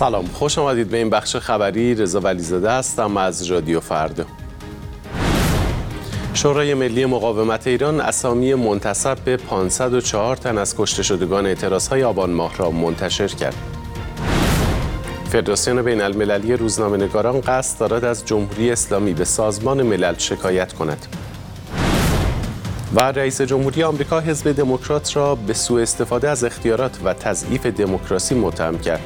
سلام، خوش آمدید به این بخش خبری. رضا ولیزاده هستم از رادیو فردا. شورای ملی مقاومت ایران اسامی منتسب به 504 تن از کشته شدگان اعتراضهای آبان ماه را منتشر کرد. فدراسیون بین المللی روزنامه‌نگاران قصد دارد از جمهوری اسلامی به سازمان ملل شکایت کند. و رئیس جمهوری آمریکا حزب دموکرات را به سوء استفاده از اختیارات و تضعیف دموکراسی متهم کرد.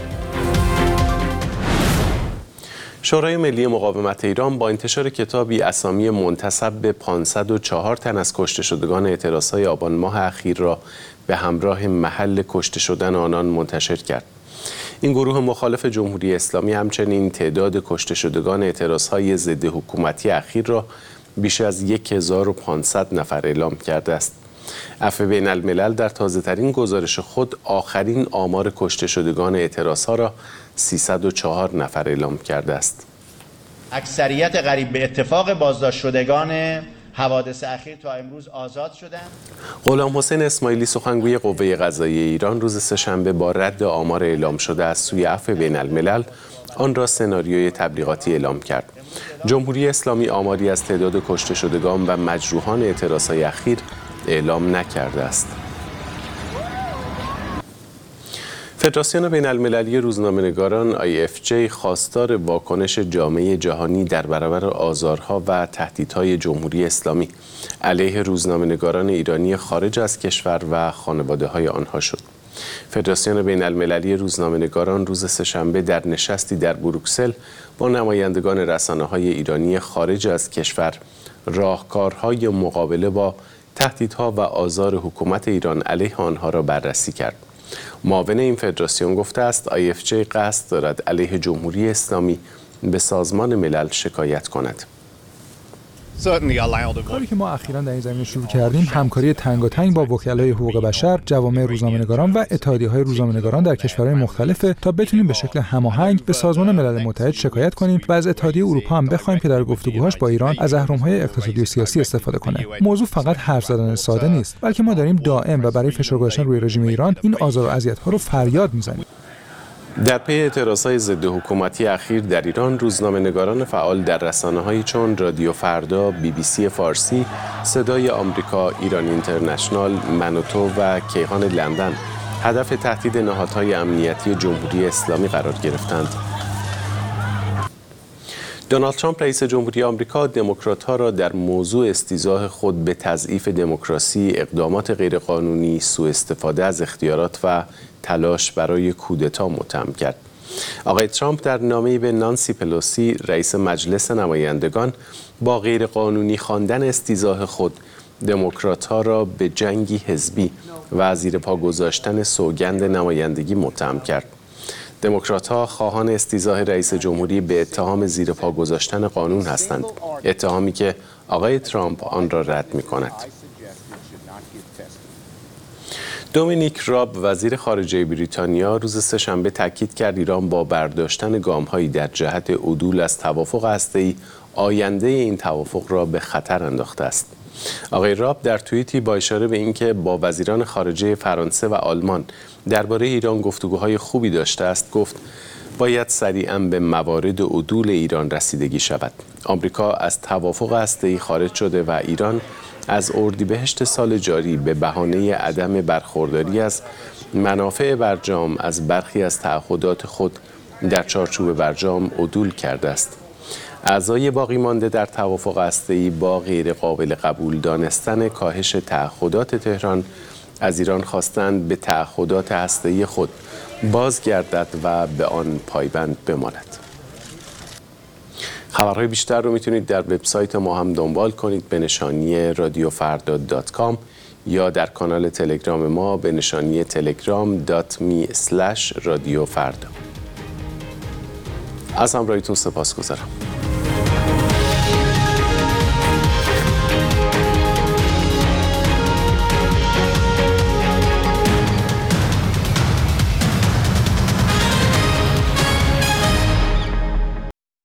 شورای ملی مقاومت ایران با انتشار کتابی اسامی منتسب به 504 تن از کشته شدگان اعتراضهای آبان ماه اخیر را به همراه محل کشته شدن آنان منتشر کرد. این گروه مخالف جمهوری اسلامی همچنین تعداد کشته شدگان اعتراضهای ضد حکومتی اخیر را بیش از 1500 نفر اعلام کرده است. عفو بین الملل در تازه‌ترین گزارش خود آخرین آمار کشته شدگان اعتراضها را 304 نفر اعلام کرده است. اکثریت قریب به اتفاق بازداشت شدگان حوادث اخیر تا امروز آزاد شدند. غلام حسین اسماعیلی سخنگوی قوه قضاییه ایران روز سه‌شنبه با رد آمار اعلام شده از سوی عفو بین الملل آن را سناریوی تبلیغاتی اعلام کرد. جمهوری اسلامی آماری از تعداد کشته شدگان و مجروحان اعتراضهای اخیر اعلام نکرده است. فدراسیون بین المللی روزنامه‌نگاران IFJ خواستار واکنش جامعه جهانی در برابر آزارها و تهدیدهای جمهوری اسلامی علیه روزنامه‌نگاران ایرانی خارج از کشور و خانواده‌های آنها شد. فدراسیون بین المللی روزنامه‌نگاران روز سه‌شنبه در نشستی در بروکسل با نمایندگان رسانه‌های ایرانی خارج از کشور راهکارهای مقابله با تهدیدها و آزار حکومت ایران علیه آنها را بررسی کرد. معاون این فدراسیون گفته است IFJ قصد دارد علیه جمهوری اسلامی به سازمان ملل شکایت کند. کاری که ما اخیراً در این زمینه شروع کردیم همکاری تنگاتنگ با وکلای حقوق بشر، جوامع روزنامه‌نگاران و اتحادیه‌های روزنامه‌نگاران در کشورهای مختلف تا بتونیم به شکل هماهنگ به سازمان ملل متحد شکایت کنیم و از اتحادیه اروپا هم بخوایم که در گفتگوهاش با ایران از اهرم‌های اقتصادی و سیاسی استفاده کنه. موضوع فقط حرف زدن ساده نیست، بلکه ما داریم دائم و برای فشار گذاشتن روی رژیم ایران این آزار و اذیت‌ها رو فریاد می‌زنیم. در پی اعتراضهای ضد حکومتی اخیر در ایران، روزنامه‌نگاران فعال در رسانه‌هایی چون رادیو فردا، BBC فارسی، صدای آمریکا، ایران اینترنشنال، منوتو و کیهان لندن هدف تهدید نهادهای امنیتی جمهوری اسلامی قرار گرفتند. دونالد ترامپ رئیس جمهوری آمریکا دموکرات‌ها را در موضوع استیضاح خود به تضعیف دموکراسی، اقدامات غیرقانونی، سوء استفاده از اختیارات و تلاش برای کودتا متهم کرد. آقای ترامپ در نامه‌ای به نانسی پلوسی رئیس مجلس نمایندگان با غیرقانونی خواندن استیضاح خود دموکرات‌ها را به جنگی حزبی و زیر پا گذاشتن سوگند نمایندگی متهم کرد. دموکرات‌ها خواهان استیضاح رئیس جمهوری به اتهام زیر پا گذاشتن قانون هستند، اتهامی که آقای ترامپ آن را رد می‌کند. دومینیک راب وزیر خارجه بریتانیا روز سه‌شنبه تاکید کرد ایران با برداشتن گام‌هایی در جهت عدول از توافق هسته‌ای آینده این توافق را به خطر انداخته است. آقای راب در توییتی با اشاره به اینکه با وزیران خارجه فرانسه و آلمان درباره ایران گفتگوهای خوبی داشته است گفت باید سریعاً به موارد عدول ایران رسیدگی شود. آمریکا از توافق هسته‌ای خارج شده و ایران از اردیبهشت سال جاری به بهانه عدم برخورداری از منافع برجام از برخی از تعهدات خود در چارچوب برجام عدول کرده است. اعضای باقی مانده در توافق هسته‌ای با غیر قابل قبول دانستن کاهش تعهدات تهران از ایران خواستند به تعهدات هسته‌ای خود بازگردد و به آن پایبند بماند. خبرهای بیشتر رو میتونید در وبسایت ما هم دنبال کنید به نشانی radiofarda.com یا در کانال تلگرام ما به نشانی telegram.me/radiofarda. از همراهیتون سپاسگزارم.